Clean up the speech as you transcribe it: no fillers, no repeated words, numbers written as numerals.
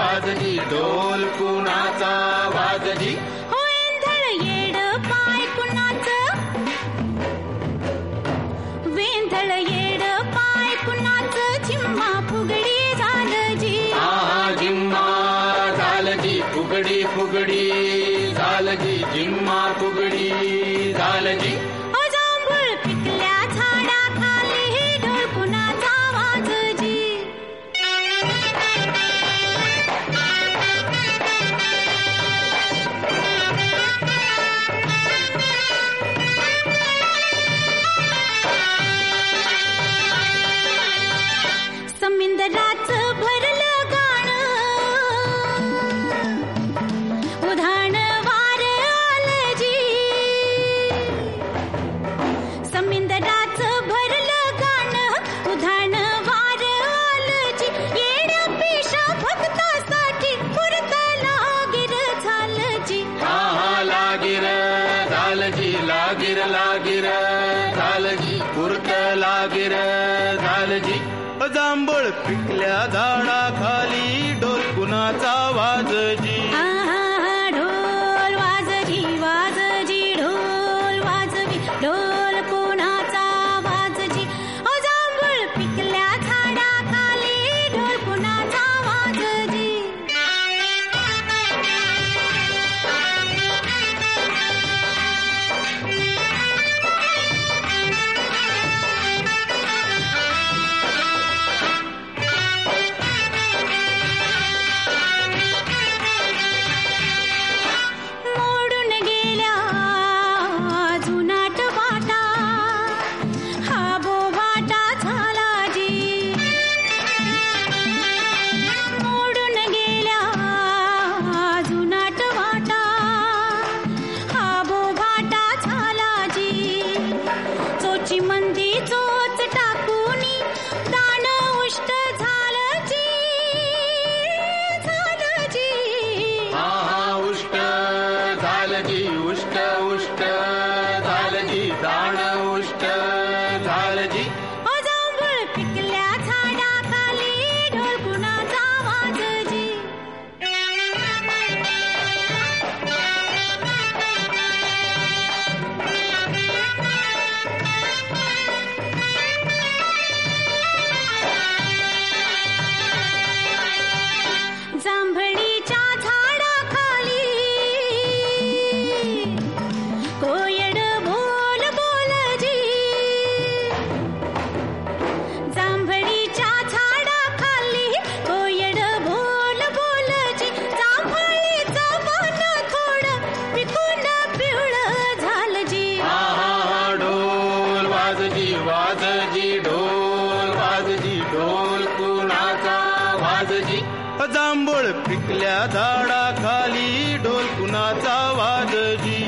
वाजजी ढोल कुणाचा वाजजी वेंधळ येड पाय कुणाचं वेंधळ येड पाय कुणाचं झिम्मा फुगडी झालं जी जिम्मा झालं जी फुगडी फुगडी झालं जी जिम्मा फुगडी झालं जी जांभूळ पिकल्या झाडाखाली ढोल कुणाचा वाजजी समिंदराचं भरलं गाणं उधाण वार आलं जी समिंदराचं भरलं गाणं उधाण वार आलं जी येड्या पेशा भक्तासाठी पुरत लागिर झालं जी लागिर झालं जी लागिर लागिर झालं जी पुरत लागिर झालं जी जांभळ पिकल्या झाडाखाली ढोल कुणाचा वाजजी ढोल वाजजी वाजजी ढोल वाजवी ढोल कुणाचा वाजजी जांभूळ पिकल्या झाडाखाली ढोल कुणाचा वाजजी मोडून गेल्या जुनाट वाटा हा बोभाटा झाला जी मोडून गेल्या जुनाट वाटा हा बोभाटा झाला जी चोची मंदी चोच टाकूनी दान उष्ट झालं जी उष्ट झालं जी उष्ट उष्ट झालं जी दाण उष्ट झालं जी जांभूळ पिकल्या झाडाखाली ढोल कुणाचा वाजजी जांभळीच्या झाडाखाली कोयड बोल बोलजी जांभळीच्या झाडाखाली कोयड बोल बोलजी जांभळीचं मन थोडं पिकून पिवळं झालं जी ढोल वाजजी वाजजी ढोल वाजजी ढोल कुणाचा वाजजी जांभूळ पिकल्या झाडाखाली ढोल कुणाचा वाजजी